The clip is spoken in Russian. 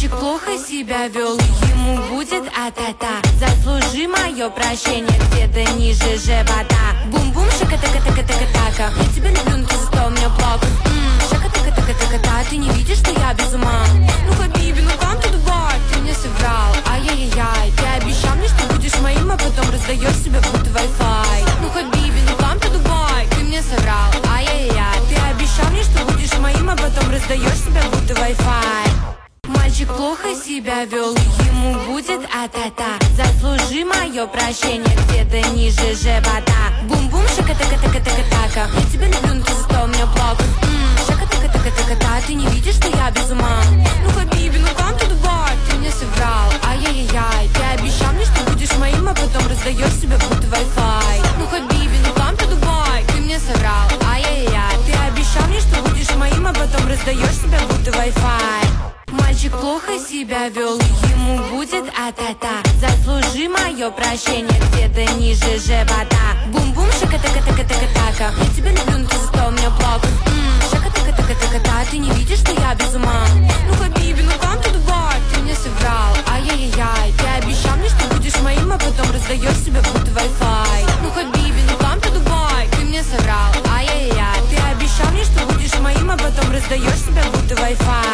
Мальчик плохо себя вел, ему будет а-та-та. Заслужи мое прощение где-то ниже живота. Бум-бум, шака-така-така-така-така. Я тебя люблю, но ты заставил меня плакать. Шака-така-така-така-така. Ты не видишь, что я без ума? Ну, хабиби, ну come to Dubai. Ты мне соврал, ай-яй-яй. Ты обещал мне, что будешь моим, а потом раздаешь себя будто Wi-Fi. Ну, хабиби, ну come to Dubai. Ты мне соврал, ай-яй-яй. Ты обещал мне, что будешь моим, а потом раздаешь себя будто Wi-Fi. Мальчик плохо себя вел, ему будет а-та-та. Заслужи мое прощение где-то ниже живота. Бум-бум, шака-така-така-така-така. Я тебя люблю, но ты заставил меня плакать. Шака-така-така-така-така. Ты не видишь, что я без ума? Ну, хабиби, ну come to Dubai. Ты мне соврал, ай-яй-яй. Ты обещал мне, что будешь моим, а потом раздаешь себя будто Wi-Fi. Ну, хабиби, ну come to Dubai. Ты мне соврал, ай-яй-яй. Ты обещал мне, что будешь моим, а потом раздаешь себя будто Wi-Fi. Мальчик плохо себя вел, ему будет а-та-та. Заслужи мое прощение где-то ниже живота. Бум-бум, шака-така-така-така-така. Я тебя люблю, но ты заставил меня плакать. Шака-така-така-така-така. Ты не видишь, что я без ума? Ну, хабиби, ну come to Dubai. Ты мне соврал, ай-яй-яй. Ты обещал мне, что будешь моим, а потом раздаешь себя будто Wi-Fi. Ну, хабиби, ну come to Dubai. Ты мне соврал, ай-яй-яй. Ты обещал мне, что будешь моим, а потом раздаешь себя будто Wi-Fi.